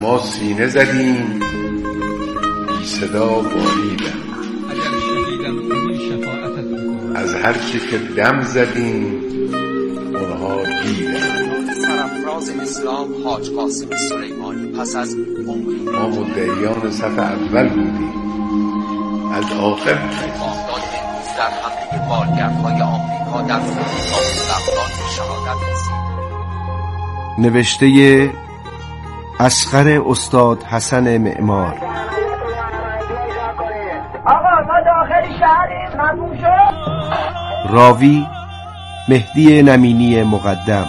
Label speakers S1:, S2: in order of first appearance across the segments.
S1: ما سینه زدیم بی صدا بالیدم، از هر چی که دم زدیم اونها دیدن.
S2: سرفراز اسلام حاج قاسم سلیمانی پس از
S1: ما مدعیان صف اول بودیم، از آخر
S2: بامداد امروز در حمله بالگردهای آمریکا در فرودگاه بغداد به شهادت رسید.
S3: نوشته اصغر استاد حسن معمار.
S4: آقا ما داخل شهریم، ممنون شد.
S3: راوی مهدی نمینی مقدم.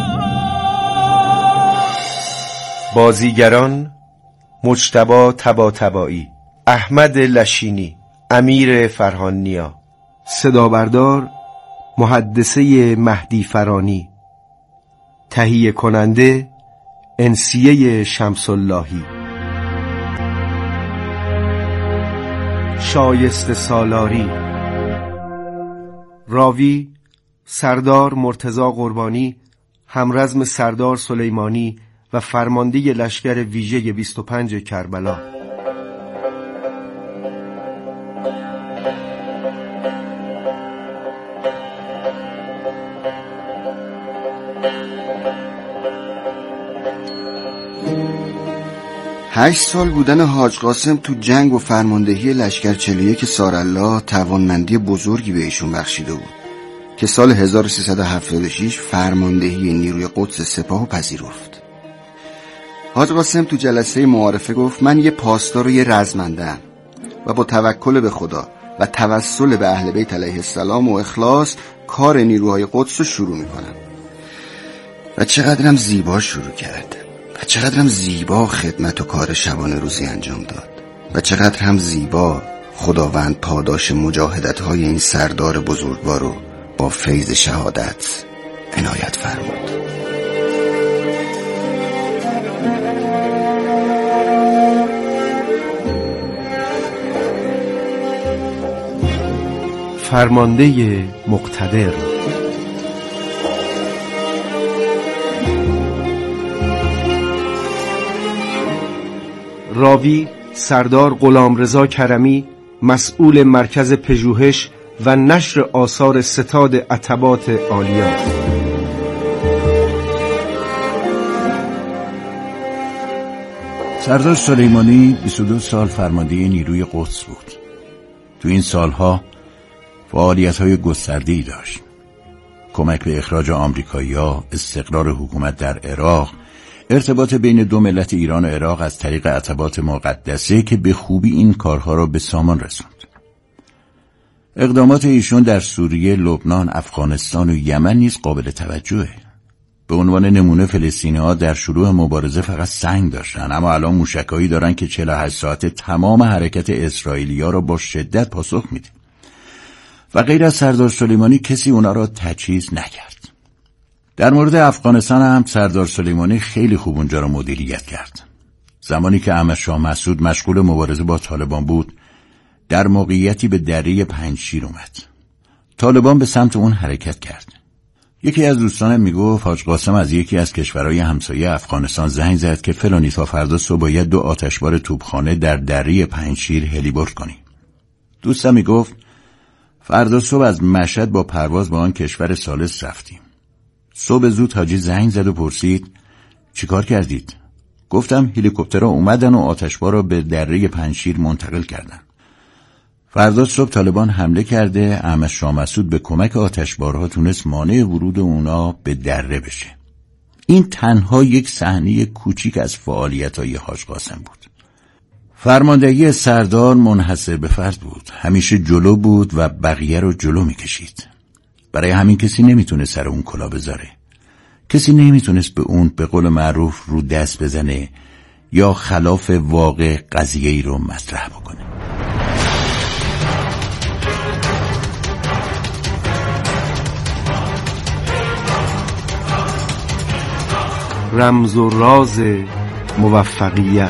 S3: بازیگران مجتبی طباطبایی، احمد لشینی، امیر فرهانیا. صدابردار محدثه مهدی فرانی. تهیه کننده انسیه شمس اللهی. شایسته سالاری. راوی سردار مرتضی قربانی، همرزم سردار سلیمانی و فرمانده لشکر ویژه 25 کربلا.
S5: هشت سال بودن حاج قاسم تو جنگ و فرماندهی لشکر 41 سارالله توانمندی بزرگی به ایشون بخشیده بود که سال 1376 فرماندهی نیروی قدس سپاهو پذیرفت. حاج قاسم تو جلسه معارفه گفت من یه پاسدار و یه رزمنده‌ام و با توکل به خدا و توسل به اهل بیت علیه السلام و اخلاص کار نیروهای قدس رو شروع میکنم. و چقدرم زیبا شروع کرد و چقدر هم زیبا خدمت و کار شبانه روزی انجام داد و چقدر هم زیبا خداوند پاداش مجاهدت‌های این سردار بزرگوار رو با فیض شهادت عنایت فرمود.
S3: فرمانده مقتدر. راوی سردار غلامرضا کرمی، مسئول مرکز پژوهش و نشر آثار ستاد عتبات عالیه.
S6: سردار سلیمانی 22 سال فرمانده نیروی قدس بود. تو این سالها فعالیت‌های گسترده‌ای داشت. کمک به اخراج آمریکایی‌ها، استقرار حکومت در عراق، ارتباط بین دو ملت ایران و عراق از طریق عتبات مقدسه که به خوبی این کارها را به سامان رساند. اقدامات ایشون در سوریه، لبنان، افغانستان و یمن نیز قابل توجهه. به عنوان نمونه فلسطینی‌ها در شروع مبارزه فقط سنگ داشتن، اما الان موشکایی دارن که 48 ساعته تمام حرکت اسرائیلی‌ها را با شدت پاسخ میده. و غیر از سردار سلیمانی کسی اونا را تجهیز نکرد. در مورد افغانستان هم سردار سلیمانی خیلی خوب اونجا را مدیریت کرد. زمانی که احمد شاه مسعود مشغول مبارزه با طالبان بود، در موقعیتی به دره پنجشیر اومد. طالبان به سمت اون حرکت کرد. یکی از دوستانم میگفت حاج قاسم از یکی از کشورهای همسایه افغانستان زنگ زد که فلانی تا فردا صبح باید 2 آتشبار توپخانه در دره پنجشیر هلیبرد کنی. دوستم میگفت فردا صبح از مشهد با پرواز با آن کشور ثالث رفتیم. صبح زود حاجی زنگ زد و پرسید چیکار کردید؟ گفتم هلیکوپترها اومدن و آتشبار را به دره پنجشیر منتقل کردن. فردا صبح طالبان حمله کرده، احمد شاه مسعود به کمک آتشبارها تونست مانع ورود اونا به دره بشه. این تنها یک صحنه کوچیک از فعالیت‌های حاج قاسم بود. فرماندهی سردار منحصر به فرد بود، همیشه جلو بود و بقیه رو جلو میکشید. برای همین کسی نمیتونه سر اون کلا بذاره. کسی نمیتونست به اون به قول معروف رو دست بزنه یا خلاف واقع قضیه‌ای رو مطرح بکنه.
S3: رمز و راز موفقیت.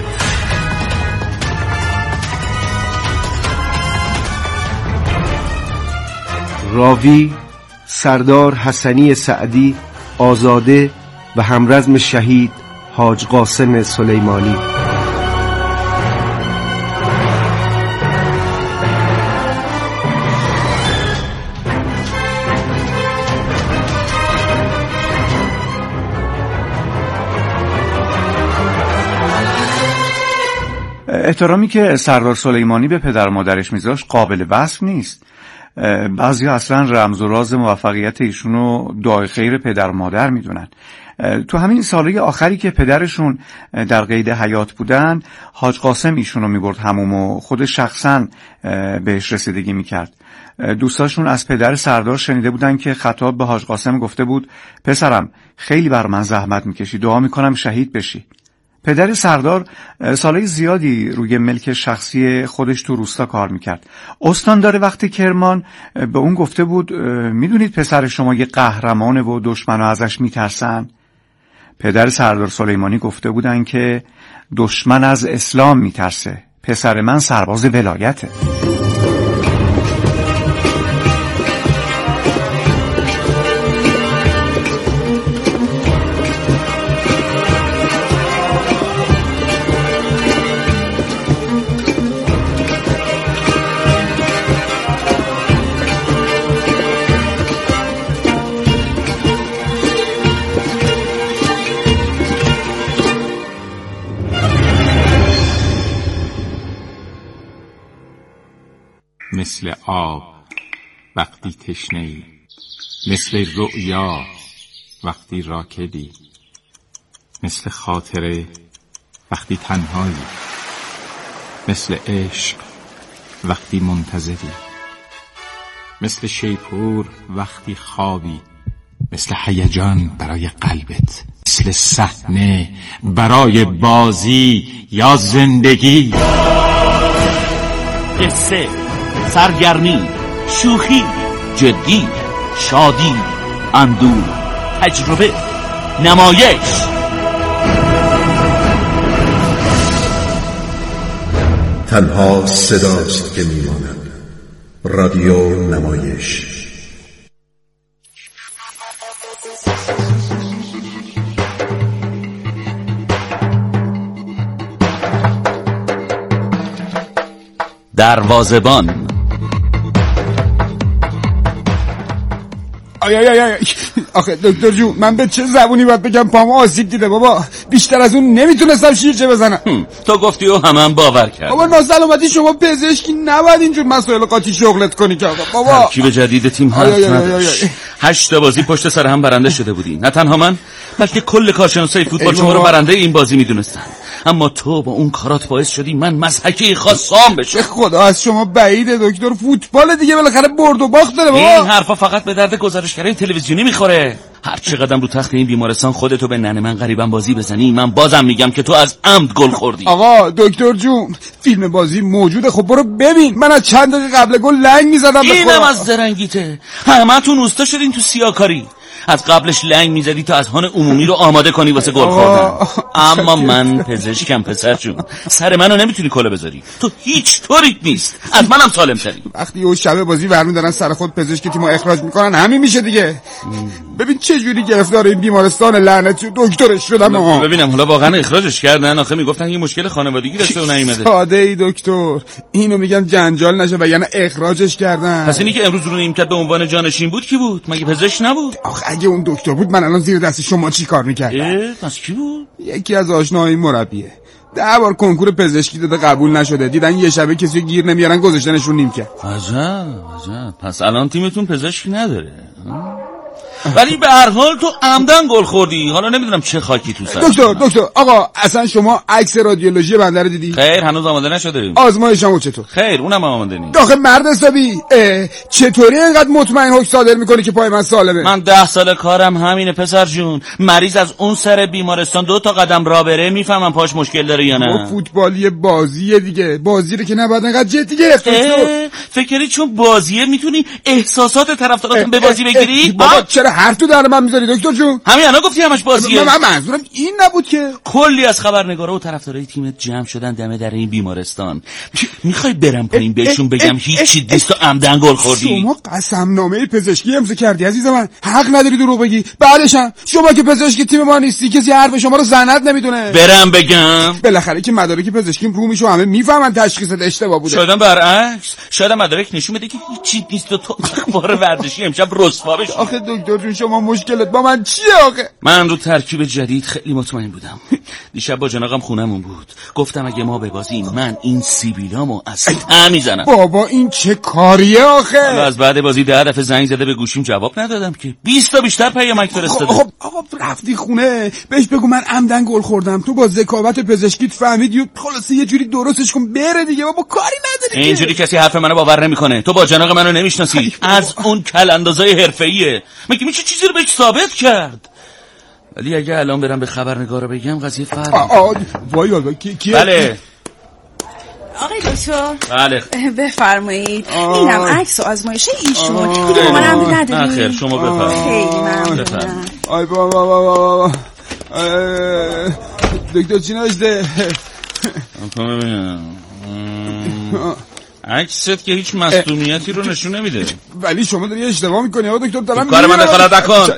S3: راوی سردار حسنی سعدی، آزاده و همرزم شهید حاج قاسم سلیمانی.
S7: احترامی که سردار سلیمانی به پدر مادرش میذاشت قابل وصف نیست. بعضی اصلا رمز و راز موفقیت ایشونو دعای خیر پدر مادر میدونن. تو همین سالهای آخری که پدرشون در قید حیات بودن، حاج قاسم ایشونو میبرد حموم و خود شخصا بهش رسیدگی میکرد. دوستاشون از پدر سردار شنیده بودن که خطاب به حاج قاسم گفته بود پسرم خیلی بر من زحمت میکشی، دعا میکنم شهید بشی. پدر سردار سالهای زیادی روی ملک شخصی خودش تو روستا کار میکرد. استاندار وقت کرمان به اون گفته بود میدونید پسر شما یه قهرمانه و دشمنا ازش میترسن؟ پدر سردار سلیمانی گفته بودن که دشمن از اسلام میترسه، پسر من سرباز ولایته.
S8: مثل آب وقتی تشنه‌ای، مثل رؤیا وقتی راکدی، مثل خاطره وقتی تنهایی، مثل عشق وقتی منتظری، مثل شیپور وقتی خوابی، مثل هیجان برای قلبت، مثل صحنه برای بازی یا زندگی.
S9: قصه، سرگرمی، شوخی، جدی، شادی، اندوه، تجربه، نمایش.
S1: تنها صداست که میماند. رادیو نمایش.
S9: دروازه‌بان.
S5: آخه دکتر جون من به چه زبونی باید بگم پام آسیب دیده بابا؟ بیشتر از اون نمیتونستم شیرچه بزنم.
S9: تو گفتی و همه باور کرد.
S5: بابا ناسلامتی شما پزشکی نباید اینجور مسائل قاطی شغلت کنی که بابا.
S9: ترکیب جدید تیم هست. 8 بازی پشت سر هم برنده شده بودی. نه تنها من بلکه کل کارشناسای فوتبال شما رو برنده این بازی میدونستن. اما تو با اون کارات باعث شدی من مضحکه خاصام بشه.
S5: خدا از شما بعیده دکتر، فوتبال دیگه بالاخره برد و باخت داره بابا.
S9: این حرفا فقط به درد گزارشگرای تلویزیونی میخوره. هر چه قدم رو تخت این بیمارستان خودتو به ننه من غریبا بازی بزنی، من بازم میگم که تو از عمد گل خوردی.
S5: آقا دکتر جون فیلم بازی موجوده، خب برو ببین. من از چند دقیقه قبل گل لنگ میزدم.
S9: اینم از درنگیته. همتون اوستا شدین تو سیاکاری. از قبلش لنگ میزدی تا اذهان عمومی رو آماده کنی واسه گل خوردن. اما من پزشکم پسر جون، سر منو نمیتونی کله بذاری. تو هیچ طوریت نیست، از منم سالم تری.
S5: وقتی اون شب بازی برمیدارن سر خود پزشک تیمو اخراج میکنن همین میشه دیگه. ببین چه جوری گرفتار این بیمارستان لعنتی دکترش شدم.
S9: ببینم حالا واقعا اخراجش کردن؟ آخه میگفتن یه مشکل خانوادگی داشته و نیومده.
S5: ساده ای دکتر، اینو میگن جنجال نشه و یعنی اخراجش کردن.
S9: پس اینی که امروز رو نیمکت به عنوان جانشین بود کی بود؟ مگه پزشک نبود؟
S5: اگه اون دکتر بود من الان زیر دست شما چی کار میکردم؟
S9: پس کی بود؟
S5: یکی از آشناهای مربیه. 10 بار کنکور پزشکی داده قبول نشده، دیدن یه شبه کسی گیر نمیارن گذاشتنش رو نیمکت.
S9: عجب. پس الان تیمتون پزشکی نداره. ولی به هر حال تو عمدن گل خوردی. حالا نمیدونم چه خاکی تو سر.
S5: دکتر آقا اصلا شما عکس رادیولوژی بنده رو دیدی؟
S9: خیر هنوز آماده نشده.
S5: آزمایشمو چطور؟
S9: خیر اونم آماده نیست.
S5: آخه مرد حسابی چطوری اینقدر مطمئن حکم صادر میکنی که پای من سالمه؟
S9: من 10 سال کارم همینه پسر جون. مریض از اون سر بیمارستان 2 تا قدم راه بره میفهمم پاش مشکل داره یا نه.
S5: فوتبالی بازیه دیگه، بازی رو که نباید اینقدر جدی گرفت.
S9: فکری چون بازیه میتونی احساسات طرفداراتون به بازی بگیری؟
S5: بابا چرا
S10: تو در من میذاری دکتر جون؟
S9: همین الان گفتی همش بازیه.
S10: من منظورم این نبود که.
S9: کلی از خبرنگارا و طرفدارای تیمت جمع شدن دم در این بیمارستان. میخوای برم پایین بهشون بگم هیچی نیست و عمدن گل خوردی؟
S10: شما قسمنامه پزشکی امضا کردی عزیز من، حق نداری دروغ بگی. بعدشم شما که پزشک تیم ما نیستی، کسی حرف شما رو زند نمیدونه.
S9: برم بگم
S10: بالاخره که مدارک پزشکی رو میشو همه میفهمن تشخیصت اشتباه بوده.
S9: شاید برعکس، شاید مدارک نشون بده که هیچی نیست و تو اخبار ورزشی امشب رسوا بشی.
S10: آخه دکتر جون شما مشکلت با من چیه آخه؟
S9: من رو ترکیب جدید خیلی مطمئن بودم. دیشب با جناقم خونمون بود، گفتم اگه ما ببازیم من این سیبیلامو از ته میزنم.
S10: بابا این چه کاریه آخه؟
S9: از بعد بازی 10 دفعه زنگ زده به گوشیم جواب ندادم که 20 تا بیشتر پیامک فرستاده.
S10: خب آقا رفتی خونه بهش بگو من عمدن گل خوردم، تو با ذکاوت پزشکیت فهمیدی و خلاص یه جوری درستش کن بره دیگه. بابا کاری نداری که.
S9: اینجوری کسی حرف منو باور نمیکنه. تو با جناق منو نمیشناسی، از اون کلاندازای حرفه‌ایه. مگه میشه چیزی رو بهش ثابت کرد؟ ولی اگه الان برم به خبرنگارا بگم قضیه فرق.
S10: وای کی؟
S9: بله
S11: آقای دکتر.
S9: بله
S11: بفرمایید. اینم عکس و آزمایش ایشون. مامانم نداری؟
S9: نه خیر شما بفرمایید.
S11: خیلی ممنونم.
S10: آی بابا دکتر چی نوشته؟
S9: عکست که هیچ مصدومیتی رو نشون نمیده.
S10: ولی شما داری اشتباه میکنی آقا دکتر. دارم
S9: کار من دخالت نکن.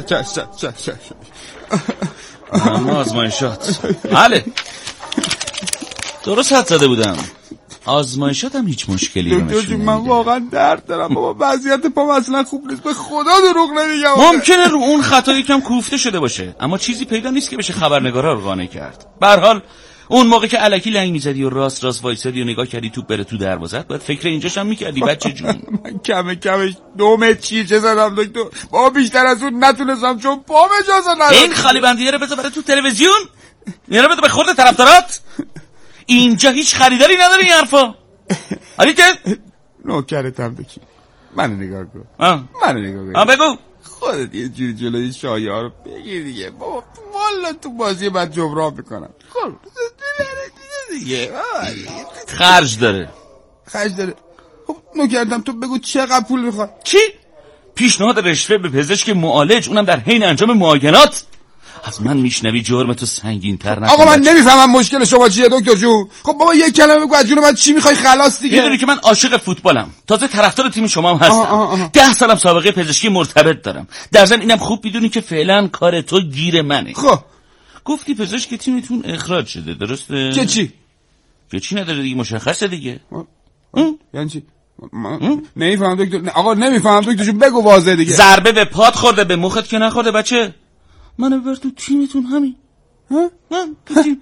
S9: اما آزمایشات بله درست حد زده بودم. آزمایشات هم هیچ مشکلی رو نشون نمیده.
S10: من واقعا درد دارم بابا، وضعیت پام اصلا خوب نیست، به خدا دروغ نمیگم.
S9: ممکنه رو اون خطا یکم کوفته شده باشه، اما چیزی پیدا نیست که بشه خبرنگارا رو قانع کرد. به هر حال اون موقع که الکی لنگ میزدی و راست وایسادی و نگاه کردی توپ بره تو دروازه، باید فکر اینجاش هم میکردی بچه جون.
S10: من کمش 2 متر چیرچه زدم دکتر، با بیشتر از اون نتونستم چون پام اجازه نداد.
S9: این خالی بندیه رو بذار برای تو تلویزیون، میاره بده به خورد طرفدارات. اینجا هیچ خریداری نداره این حرفا. علی که
S10: نوکرتم بکی منو نگاه کن. منو نگاه کن.
S9: بگو
S10: خودت یه جوری جلوی شایعه ها رو بگیر دیگه. بابا والا تو بازی بعد جبران میکنم. خب دیگه
S9: خرج داره.
S10: خب نوکرتم تو بگو چقدر پول میخواد.
S9: چی؟ پیشنهاد رشوه به پزشک معالج، اونم در حین انجام معاینات. از من میشنوی جرم تو سنگین تر نکن.
S10: آقا من نمیفهمم مشکل شما چیه دکتر جون. خب بابا یک کلمه بگو از جون من چی میخوای خلاص دیگه.
S9: میدونی که من عاشق فوتبالم، تازه طرفدار تیم شما هم هستم. 10 سالم سابقه پزشکی مرتبط دارم. در ضمن اینم خوب میدونی که فعلا کار تو گیر منه.
S10: خب
S9: گفتی پزشک تیمتون اخراج شده درسته؟ که چی نداره دیگه، مشخصه دیگه.
S10: یعنی چی؟ نمیفهم دکتر. آقا نمیفهم دکتر جون بگو واضح دیگه.
S9: ضربه به پات خورده، به مخت که نخورده بچه. منو ببر تو تیمتون همین. من تو تیم.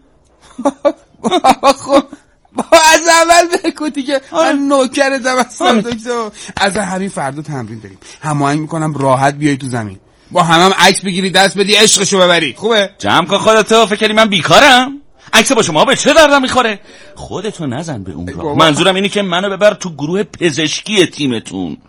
S10: خب از اول بگو دیگه. من نوکرتم هستم دکتر. از همین فردا تمرین داریم، هماهنگ میکنم راحت بیای تو زمین، با هم عکس بگیری دست بدی عشقشو ببری. خوبه؟
S9: جمع کن خودتو. فکر کردی من بیکارم؟ عکس با شما به چه دردم میخوره؟ خودتو نزن به اون راه. منظورم اینه که منو ببر تو گروه پزشکی تیمتون.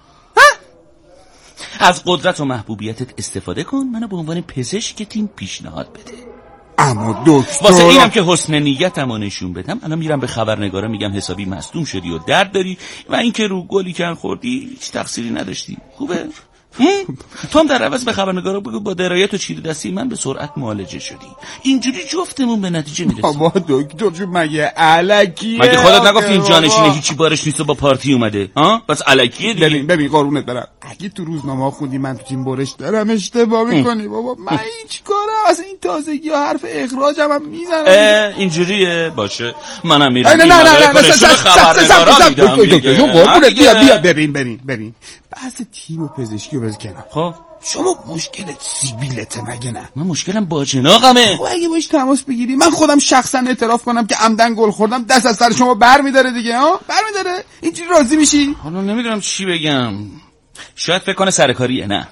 S9: از قدرت و محبوبیتت استفاده کن، منو به عنوان پزشک تیم پیشنهاد بده.
S10: اما دکتر
S9: واسه اینم که حسن نیتمو نشون بدم، الان میرم به خبرنگارا میگم حسابی مصدوم شدی و درد داری و اینکه رو گلی کن خوردی هیچ تقصیری نداشتی. خوبه؟ تو هم در عوض به خبرنگارا بگو با درایت و چیره دستی من به سرعت معالجه شدی. اینجوری جفتمون به نتیجه میرسیم.
S10: بابا دکتر جون مگه الکیه؟
S9: مگه خودت نگفتی این جانشین هیچی بارش نیست و با پارتی اومده؟ بس الکیه دیگه.
S10: ببین قربونت برم، اگه تو روزنامه خوندی من تو تیم برش دارم اشتباه میکنی بابا. من هیچ کارم از این تازگی ها حرف اخراجم هم میزنم.
S9: اینجوریه باشه منم میرم.
S10: نه
S9: خبرنگارا
S10: میدم. بیا ببین بحث تیم و پزشکی و بذار کنار.
S9: خب
S10: شما مشکلت سیبیلته مگه نه؟
S9: من مشکلم با جناقمه.
S10: خب اگه باش تماس بگیری من خودم شخصا اعتراف کنم که عمدن گل خوردم، دست از سر شما برمیداره دیگه. برمیداره. اینجوری راضی میشی؟
S9: حالا نمیدونم چی بگم. شاید فکر کنه سرکاریه. نه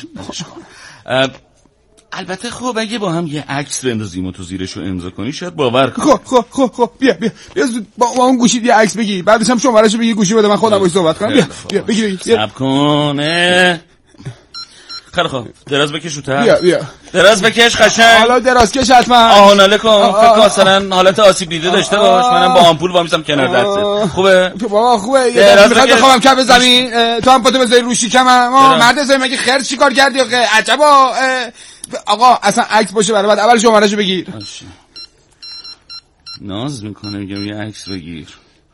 S9: البته خب اگه با هم یه عکس بندازیم و تو زیرشو امضا کنی شاید باور کنی.
S10: خب بیا با اون گوشی یه عکس بگی، بعدش هم شمارهشو بگی گوشی بده من خودم باهاش صحبت کنم. بیا بگی
S9: صبر کن. خیلی خوب، دراز بکش شوتر.
S10: بیا
S9: دراز بکش قشنگ.
S10: حالا دراز کش حتما.
S9: آهناله کن. فکر مثلا حالت آسیب دیده داشته باش. منم با آمپول وامیستم کنار دستت. خوبه؟
S10: بابا خوبه. میخواد بخوام کف زمین. تو هم پاتو بذاری رو شکمم. مرد زای مگه خرج چیکار کردی آخه؟ عجبا. آقا اصلا عکس باشه برای بعد اول شمارهشو بگیر.
S9: ناز میکنه میگم یه عکس بگیر.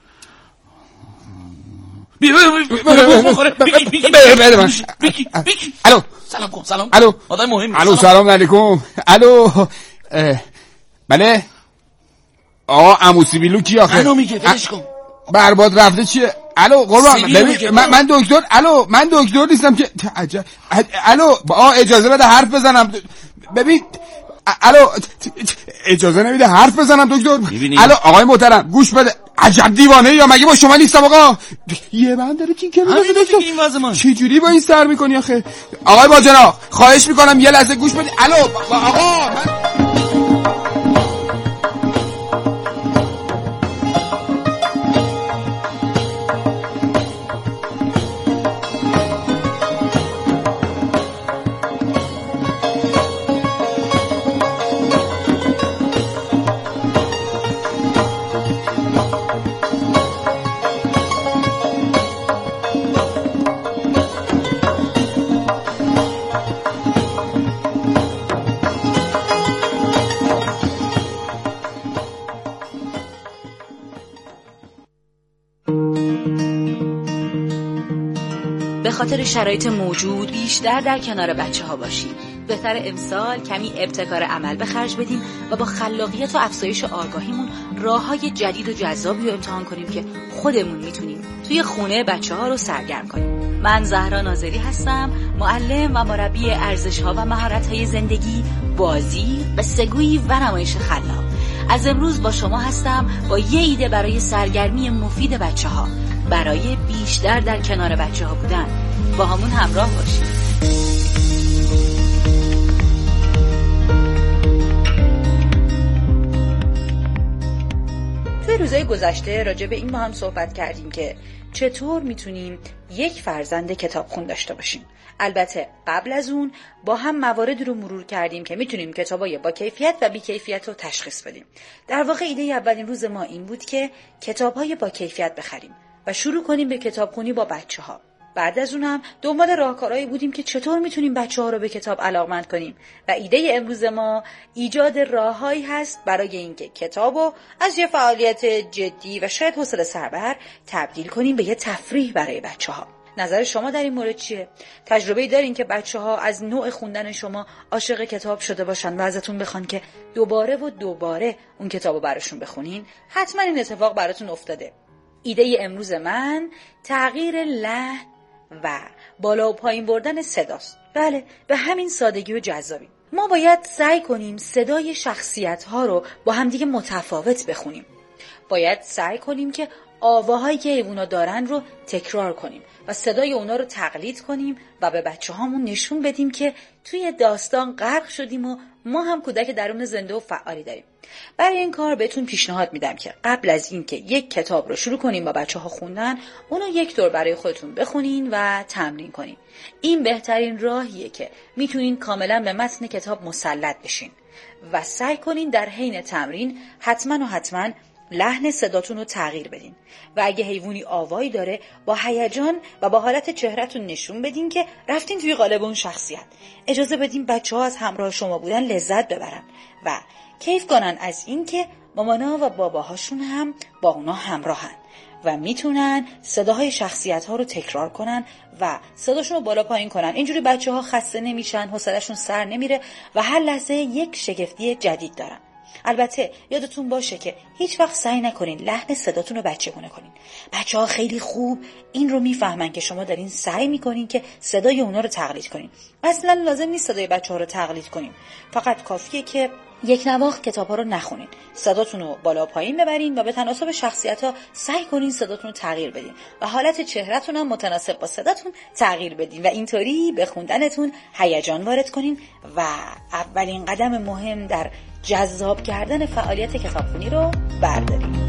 S10: الو
S9: سلام.
S10: الو
S9: آدم مهمی.
S10: الو سلام علیکم. الو بله آقا عمو سیبیلو کی آخه؟
S9: منو میگه ولش کن.
S10: برباد رفته چیه؟ الو قربان ببین من دکتر من دکتر نیستم که عجب. الو اجازه بده حرف بزنم. ببین الو اجازه نمیده حرف بزنم دکتر. الو آقای محترم گوش بده. عجب دیوانه یا مگه با شما نیستم آقا؟ یه بند داره تیکه میده دکتر. چه جوری با این سر میکنی آخه؟ آقای باجنا خواهش میکنم یه لحظه گوش بدید. الو آقا
S12: به خاطر شرایط موجود بیشتر در کنار بچه ها باشیم. بهتر امسال کمی ابتکار عمل به خرج بدیم و با خلاقیت و افزایش آگاهیمون راه‌های جدید و جذابی رو امتحان کنیم که خودمون میتونیم توی خونه بچه ها رو سرگرم کنیم. من زهرا ناظری هستم، معلم و مربی ارزش‌ها و مهارت‌های زندگی، بازی، قصه‌گویی و نمایش خلاق. از امروز با شما هستم با یه ایده برای سرگرمی مفید بچه‌ها، برای بیشتر در کنار بچه‌ها بودن. با همون همراه باشید. توی روزهای گذشته راجع به این با هم صحبت کردیم که چطور میتونیم یک فرزند کتابخون داشته باشیم. البته قبل از اون با هم مواردی رو مرور کردیم که میتونیم کتابای با کیفیت و بی کیفیت رو تشخیص بدیم. در واقع ایده اولین روز ما این بود که کتابای با کیفیت بخریم و شروع کنیم به کتابخونی با بچه‌ها. بعد از اونم دنبال راهکارهایی بودیم که چطور میتونیم بچه‌ها رو به کتاب علاقمند کنیم و ایده امروز ما ایجاد راههایی هست برای اینکه کتابو از یه فعالیت جدی و شاید حوصله سربر تبدیل کنیم به یه تفریح برای بچه‌ها. نظر شما در این مورد چیه؟ تجربه‌ای دارین که بچه‌ها از نوع خوندن شما عاشق کتاب شده باشن و ازتون بخوان که دوباره و دوباره اون کتابو براشون بخونین؟ حتما این اتفاق براتون افتاده. ایده امروز من تغییر لحن و بالا و پایین بردن صداست. بله، به همین سادگی و جذابی. ما باید سعی کنیم صدای شخصیت‌ها رو با همدیگه متفاوت بخونیم. باید سعی کنیم که آواهایی که حیونا دارن رو تکرار کنیم و صدای اونا رو تقلید کنیم و به بچه‌هامون نشون بدیم که توی داستان غرق شدیم و ما هم کودک درون زنده و فعالی داریم. برای این کار بهتون پیشنهاد میدم که قبل از اینکه یک کتاب رو شروع کنیم با بچه‌ها خوندن، اونو یک دور برای خودتون بخونین و تمرین کنین. این بهترین راهیه که میتونین کاملا به متن کتاب مسلط بشین و سعی کنین در حین تمرین حتما لحن صداتون رو تغییر بدین و اگه حیوانی آوایی داره با هیجان و با حالت چهرهتون نشون بدین که رفتین توی قالب اون شخصیت. اجازه بدین بچه‌ها از همراه شما بودن لذت ببرن و کیف کنن از این که مامانا و باباهاشون هم با اونا همراهن و میتونن صداهای شخصیت‌ها رو تکرار کنن و صداشون رو بالا پایین کنن. اینجوری بچه‌ها خسته نمیشن، حوصله‌شون سر نمیره و هر لحظه یک شگفتی جدید دارن. البته یادتون باشه که هیچ وقت سعی نکنین لحن صداتون رو بچگونه کنین. بچه‌ها خیلی خوب این رو میفهمن که شما دارین سعی میکنین که صدای اونا رو تقلید کنین. اصلا لازم نیست صدای بچه‌ها رو تقلید کنین. فقط کافیه که یک نواخت کتاب‌ها رو نخونین. صداتون رو بالا پایین ببرین و به تناسب شخصیت‌ها سعی کنین صداتون رو تغییر بدین و حالت چهره‌تون هم متناسب با صداتون تغییر بدین و اینطوری به خوندنتون هیجان وارد کنین و اولین قدم مهم در جذاب کردن فعالیت کتابخوانی رو بردارین.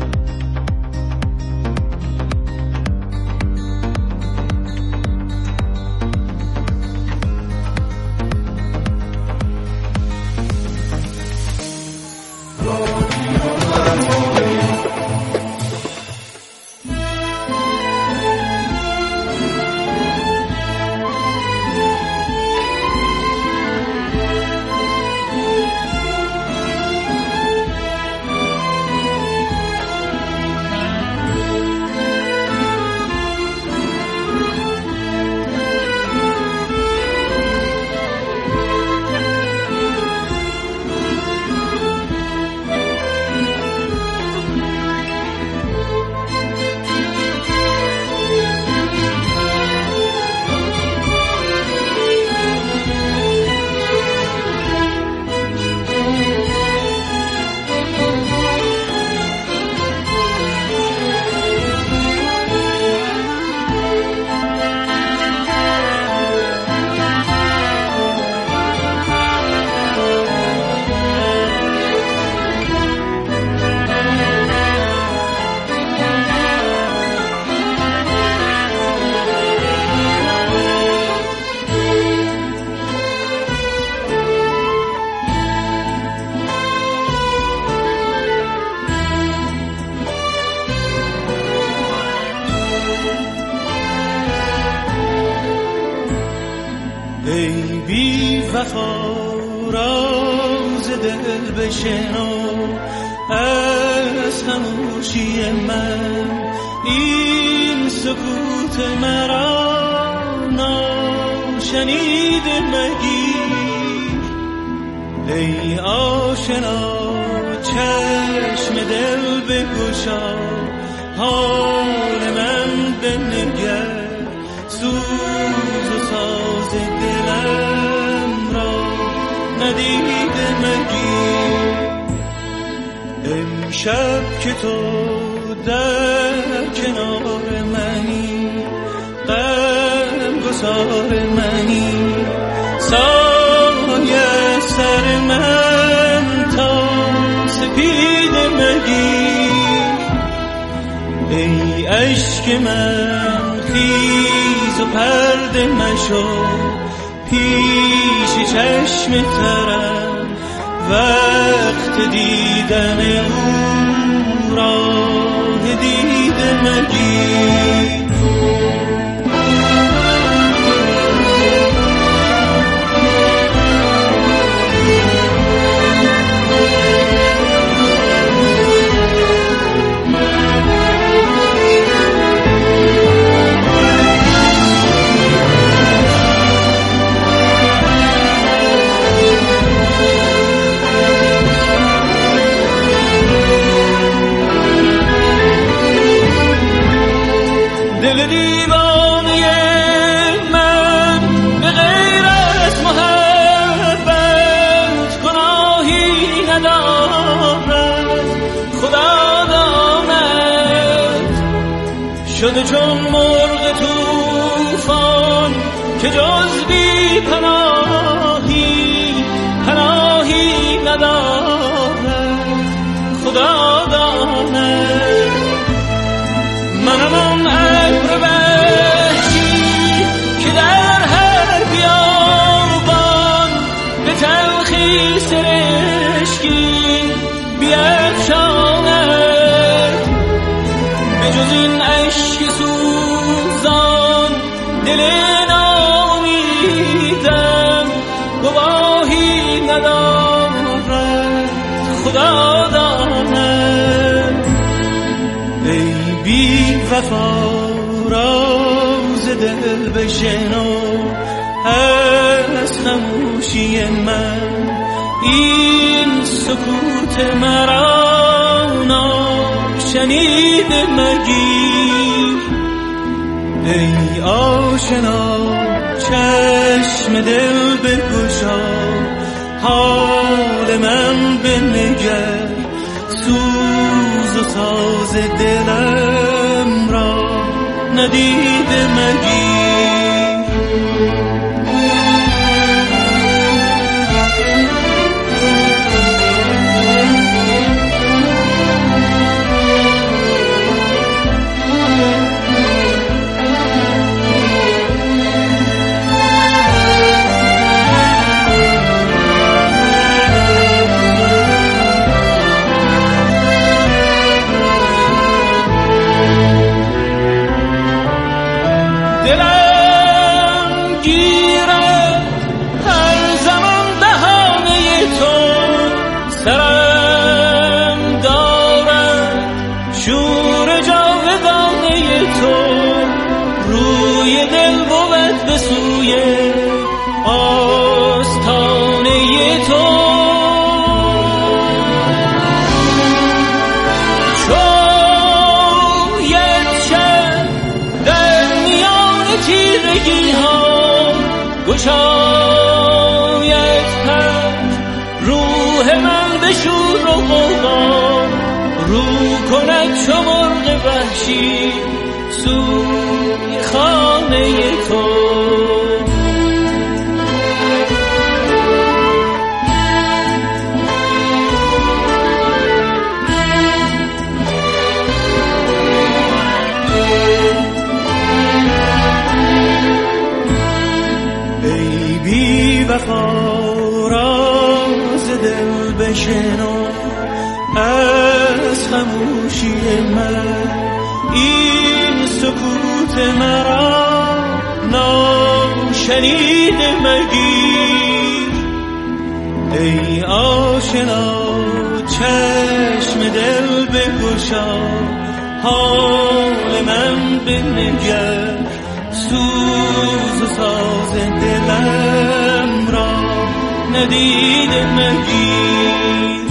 S13: وفا راز دل بشنو از خاموشی من، این سکوت مرا ناشنیده مگیر. ای آشنا چشم دل بگشا، حال من بنگر، سوز و ساز دلم را ندیده مگیر. امشب که تو در کنار منی، غم گسار منی، سایه سر من تا سپید مگیر. ای عشق من خیز و پرده مشو، پیش چشم ترم وقت دیدن او راه دیده مگیر. دل دیوانه من به غیر از محبت گناهی ندارد. خدا داند شده چون مرغ طوفان که جز بی پناهی ندارد. خدا داند منم آن ابر وحشی که در هر بیابان به تلخی سرشکی بیفشاند. به جز این اشک سوزان دل ناامیدم گواهی ندارد. خدا داند ای بی وفا راز دل بشنو از خاموشی من، این سکوت مرا ناشنیده مگیر. ای آشنا چشم دل بگشا، حال من بنگر، سوز و ساز دلم را ندیده مگیر. دلم گیرد هر زمان بهانه تو، سرم دارد شور جاودانه تو. روی دل بود به سوی آستانه تو. تیرگی ها گشاید پر، روح من به شور و غوغا رو کند چو مرغ وحشی سوی خانه تو. وفا راز دل بشنو از خاموشی من، این سکوت مرا ناشنیده مگیر. ای آشنا چشم دل بگشا، حال من بنگر، سوز و ساز دلم را ندیده مگیر.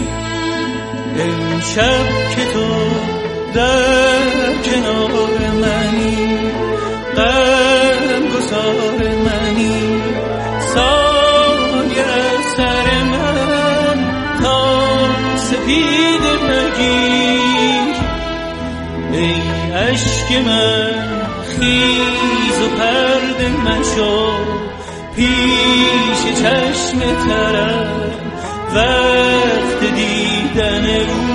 S13: امشب که تو در کنار منی، غمگسار منی، سایه از سر من تا سپید مگیر. ای عشق من خیز و پرد مشو، پیش چشم طرف وقت دیدن او،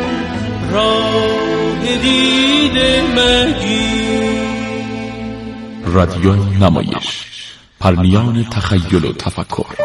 S13: راه دیده مگیر.
S14: رادیو نمایش، پرنیان تخیل و تفکر.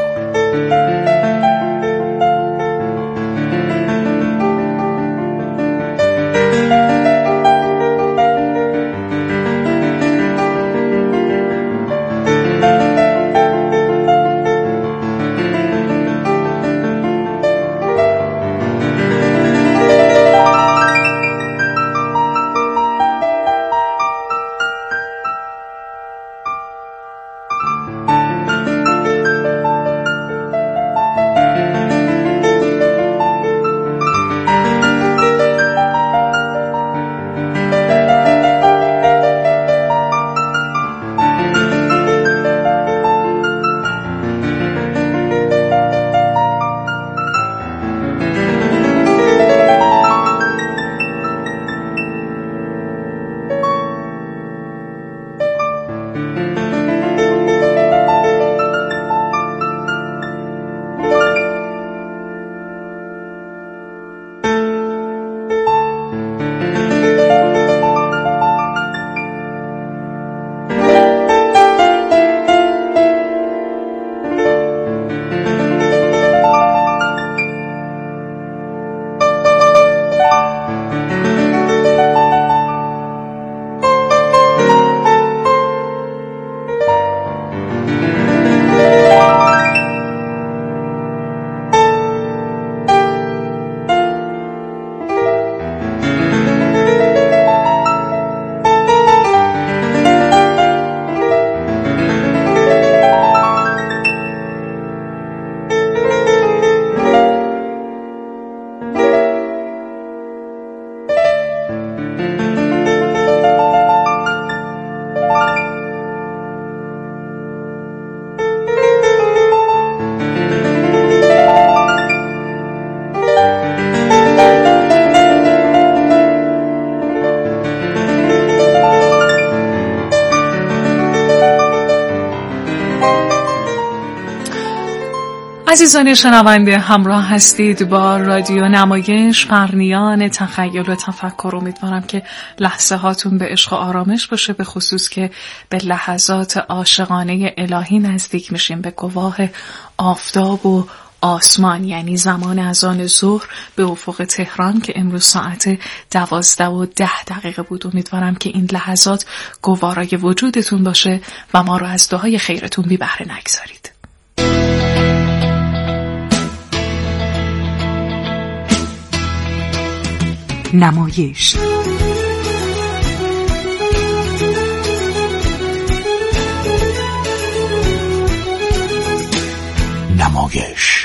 S15: عزیزان شنونده، همراه هستید با رادیو نمایش، پرنیان تخیل و تفکر. امیدوارم که لحظه هاتون به عشق و آرامش باشه، به خصوص که به لحظات عاشقانه الهی نزدیک میشیم، به گواه آفتاب و آسمان، یعنی زمان اذان ظهر به افق تهران که امروز ساعت 12:10 بود. امیدوارم که این لحظات گوارای وجودتون باشه و ما رو از دعای خیرتون بی بهره نگذارید. نمایش
S14: نمایش